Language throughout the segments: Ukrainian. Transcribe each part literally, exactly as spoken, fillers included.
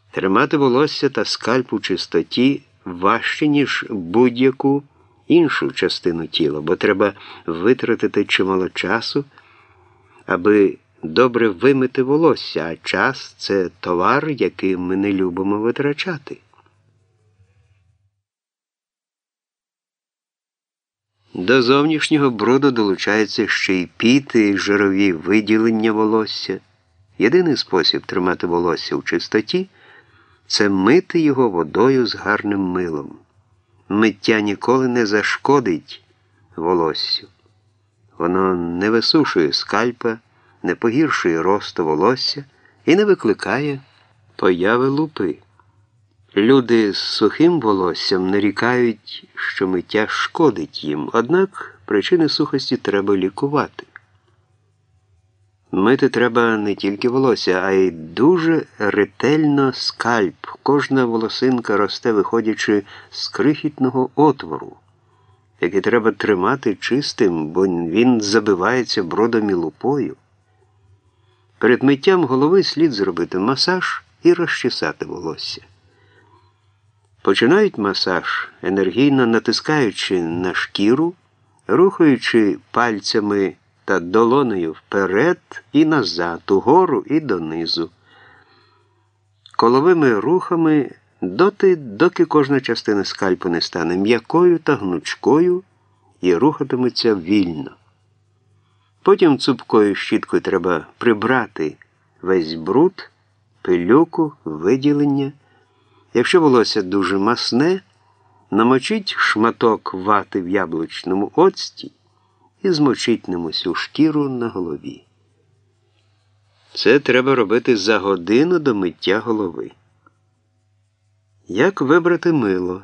Тримати волосся та скальп у чистоті важче, ніж будь-яку іншу частину тіла, бо треба витратити чимало часу, аби добре вимити волосся, а час – це товар, який ми не любимо витрачати. До зовнішнього бруду долучаються ще й піт і жирові виділення волосся. Єдиний спосіб тримати волосся у чистоті – це мити його водою з гарним милом. Миття ніколи не зашкодить волоссю. Воно не висушує скальпа, не погіршує росту волосся і не викликає появи лупи. Люди з сухим волоссям нарікають, що миття шкодить їм, однак причини сухості треба лікувати. Мити треба не тільки волосся, а й дуже ретельно скальп. Кожна волосинка росте, виходячи з крихітного отвору, який треба тримати чистим, бо він забивається бродом і лупою. Перед миттям голови слід зробити масаж і розчесати волосся. Починають масаж, енергійно натискаючи на шкіру, рухаючи пальцями та долонею вперед і назад, угору і донизу. Коловими рухами доти, доки кожна частина скальпу не стане м'якою та гнучкою і рухатиметься вільно. Потім цупкою щіткою треба прибрати весь бруд, пилюку, виділення. Якщо волосся дуже масне, намочіть шматок вати в яблучному оцті і змочіть ним усю шкіру на голові. Це треба робити за годину до миття голови. Як вибрати мило?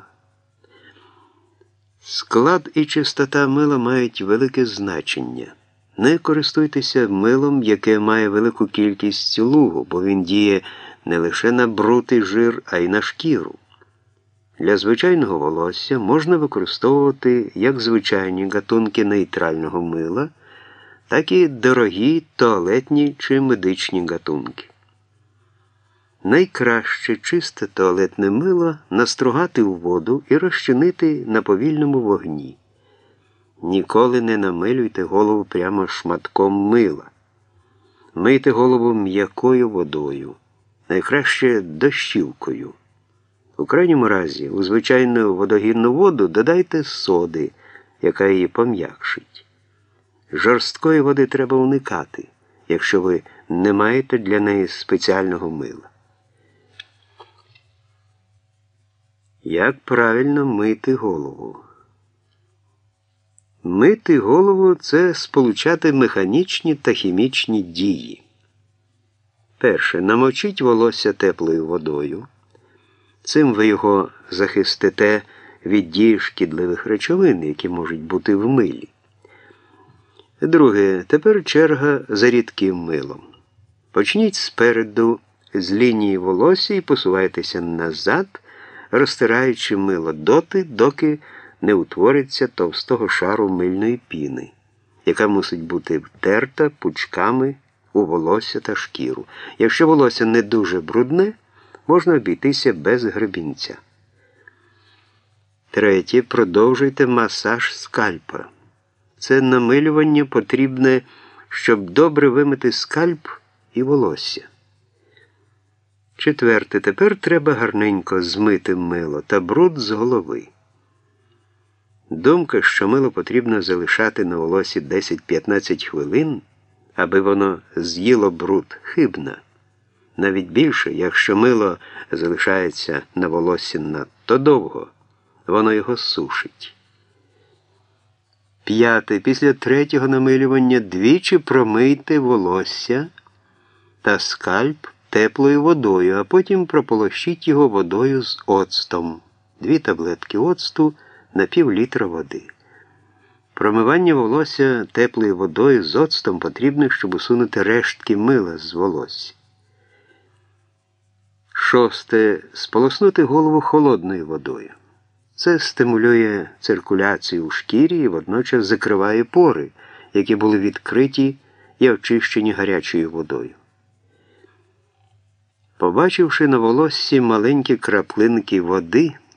Склад і чистота мила мають велике значення. Не користуйтеся милом, яке має велику кількість лугу, бо він діє не лише на бруд і жир, а й на шкіру. Для звичайного волосся можна використовувати як звичайні гатунки нейтрального мила, так і дорогі туалетні чи медичні гатунки. Найкраще чисте туалетне мило настругати у воду і розчинити на повільному вогні. Ніколи не намилюйте голову прямо шматком мила. Мийте голову м'якою водою, найкраще дощівкою. У крайньому разі, у звичайну водогінну воду додайте соди, яка її пом'якшить. Жорсткої води треба уникати, якщо ви не маєте для неї спеціального мила. Як правильно мити голову? Мити голову – це сполучати механічні та хімічні дії. Перше. Намочіть волосся теплою водою. Цим ви його захистите від дії шкідливих речовин, які можуть бути в милі. Друге. Тепер черга за рідким милом. Почніть спереду, з лінії волосся і посувайтеся назад, розтираючи мило доти, доки не утвориться товстого шару мильної піни, яка мусить бути втерта пучками у волосся та шкіру. Якщо волосся не дуже брудне, можна обійтися без гребінця. Третє. Продовжуйте масаж скальпа. Це намилювання потрібне, щоб добре вимити скальп і волосся. Четверте. Тепер треба гарненько змити мило та бруд з голови. Думка, що мило потрібно залишати на волосі десять-п'ятнадцять хвилин, аби воно з'їло бруд, хибна. Навіть більше, якщо мило залишається на волоссі надто довго, воно його сушить. П'яте. Після третього намилювання двічі промийте волосся та скальп теплою водою, а потім прополощіть його водою з оцтом. Дві таблетки оцту на пів літра води. Промивання волосся теплою водою з оцтом потрібно, щоб усунути рештки мила з волосся. Шосте. Сполоснути голову холодною водою. Це стимулює циркуляцію у шкірі і водночас закриває пори, які були відкриті і очищені гарячою водою. Побачивши на волоссі маленькі краплинки води,